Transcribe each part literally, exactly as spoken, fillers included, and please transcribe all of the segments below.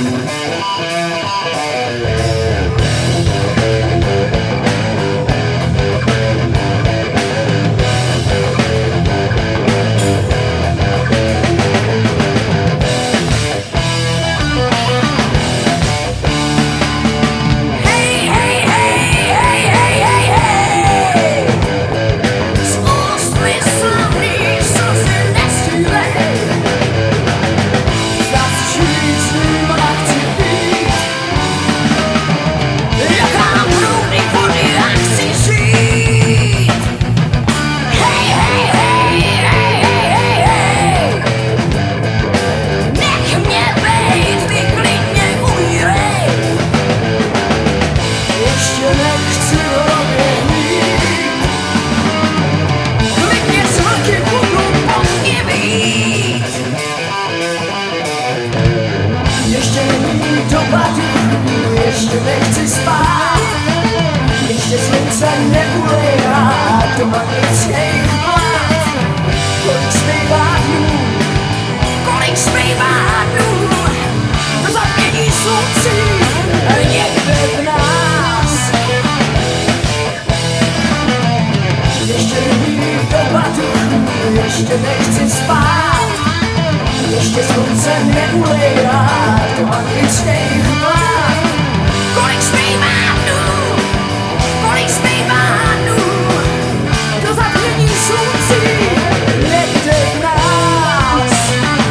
Ještě nechci spát, ještě slunce neulejá do magických vlád. Kolik zbývá dnů, kolik zbývá dnů, do zatmění sluncí někde v nás. Ještě není doba duchů, ještě nechci spát, ještě slunce neulejá do magických vlád. Kolik zbývá dnů, kolik zbývá dnů, do zatmění sluncí někde v nás.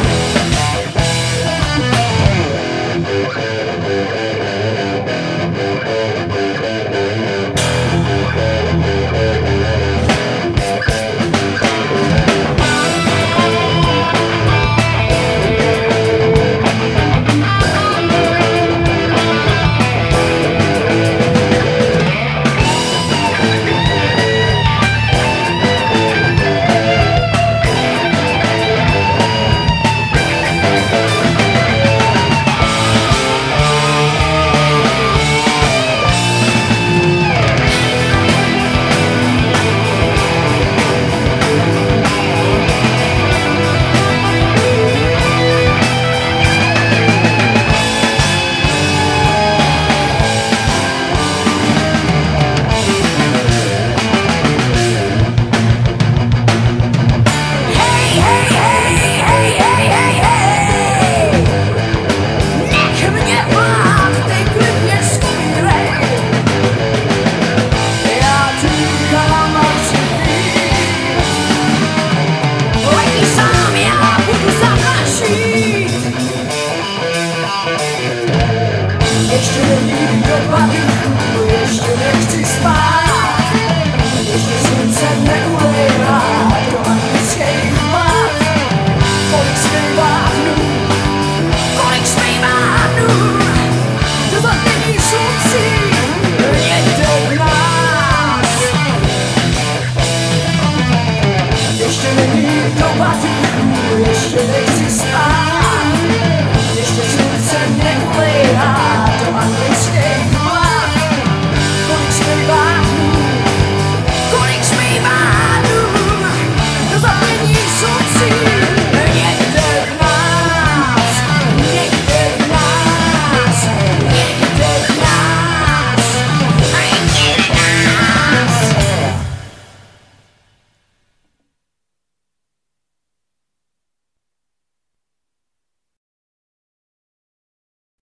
Ještě není doba duchů, ještě nechci spát, ještě slunce neulejá do magických vlád. Kolik zbývá dnů, kolik zbývá dnů, do zatmění sluncí někde v nás. Ještě není doba duchů, ještě nechci